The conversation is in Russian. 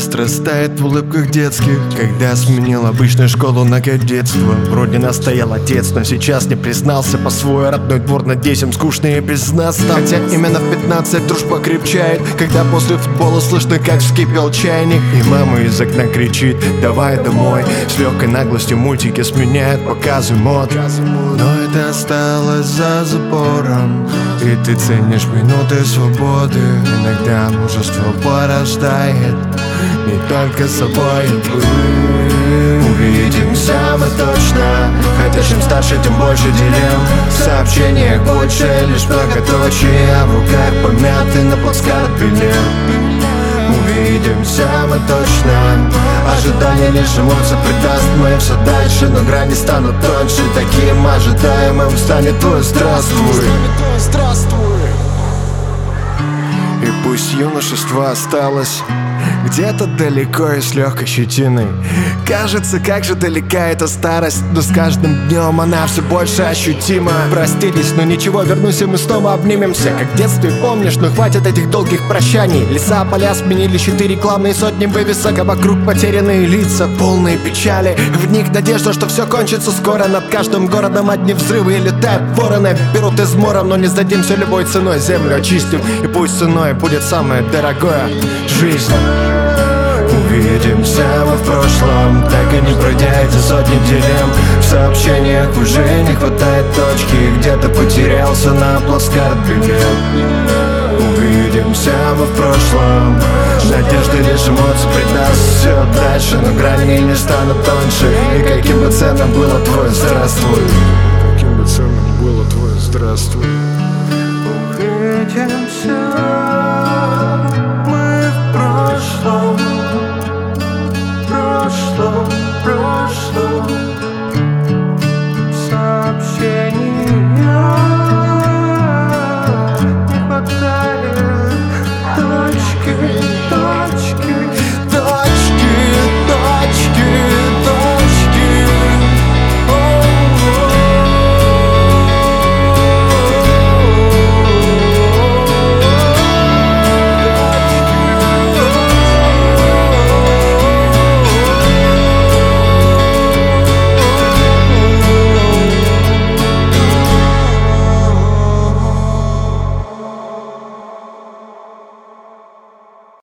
Возраст растает в улыбках детских, когда сменил обычную школу на кадетство. Вроде настоял отец, но сейчас не признался. По свой родной двор, надеюсь, им скучно и без нас там. Хотя именно в 15 дружба крепчает, когда после футбола слышно, как вскипел чайник, и мама из окна кричит: давай домой. С легкой наглостью мультики сменяют показы мод. Но это осталось за забором, и ты ценишь минуты свободы. Иногда мужество порождает не только собой. Увидимся мы точно, хотя чем старше, тем больше делим. В сообщениях больше лишь многоточие, а в руках помятый на плацкарт билет. Увидимся мы точно, ожидание лишь эмоций придаст. Мы все дальше, но грани станут тоньше. Таким ожидаемым станет твой здравствуй. И пусть юношество осталось где-то далеко и с легкой щетиной. Кажется, как же далека эта старость, но с каждым днем она все больше ощутима. Простились, но ничего, вернусь, и мы снова обнимемся, как в детстве, помнишь, но хватит этих долгих прощаний. Леса, поля сменили щиты, рекламные сотни вывесок, а вокруг потерянные лица, полные печали. В них надежда, что все кончится скоро. Над каждым городом одни взрывы и летают вороны. Берут измором, но не сдадимся любой ценой. Землю очистим, и пусть ценой будет самое дорогое — жизнь. Увидимся мы в прошлом, так и не пройдя эти сотни дилемм. В сообщениях уже не хватает точки, где-то потерялся на плацкарт билет. Увидимся мы в прошлом, надежда лишь эмоций придаст. Все дальше, но грани не станут тоньше. И каким бы ценным было твое здравствуй, каким бы ценным было твое здравствуй. Увидимся мы в прошлом, прошлом.